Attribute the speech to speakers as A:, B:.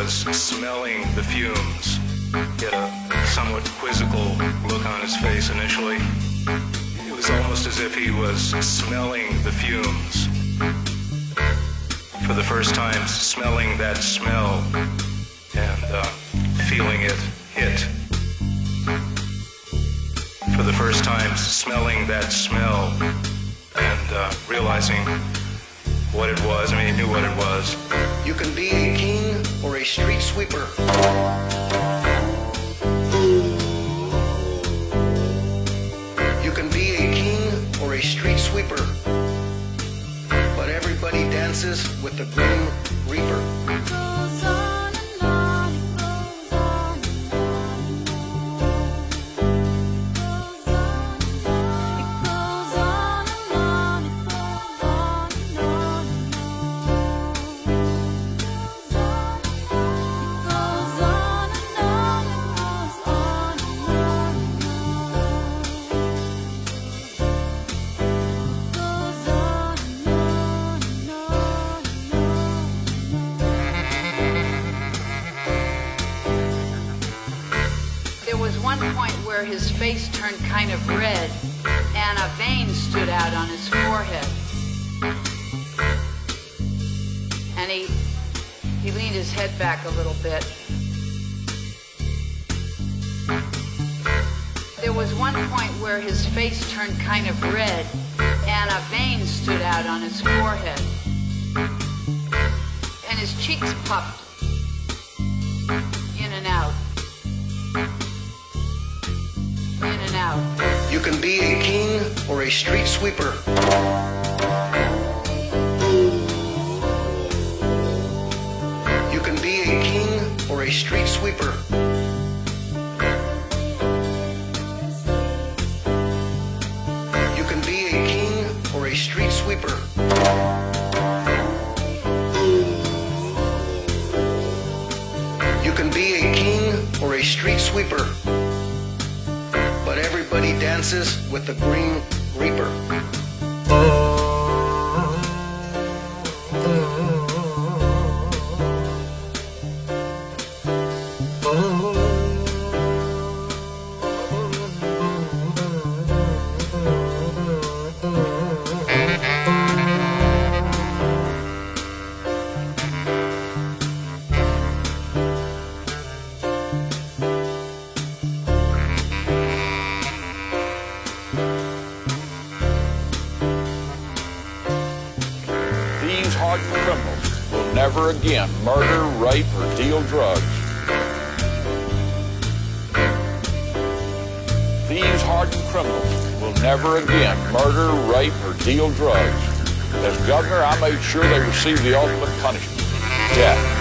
A: was smelling the fumes. He had a somewhat quizzical look on his face initially. It was almost as if he was smelling the fumes. For the first time, smelling that smell and feeling it hit. For the first time, smelling that smell and realizing what it was. I mean, he knew what it was.
B: You can be a king or a street sweeper. You can be a king or a street sweeper. But everybody dances with the Grim Reaper.
C: One point where his face turned kind of red and a vein stood out on his forehead. And he leaned his head back a little bit. There was one point where his face turned kind of red and a vein stood out on his forehead. And his cheeks puffed in and out. In and out.
B: You can be a king or a street sweeper. You can be a king or a street sweeper. You can be a king or a street sweeper. You can be a king or a street sweeper. But everybody dances with the Green Reaper.
D: These hardened criminals will never again murder, rape, or deal drugs. These hardened criminals will never again murder, rape, or deal drugs. As governor, I made sure they received the ultimate punishment, death.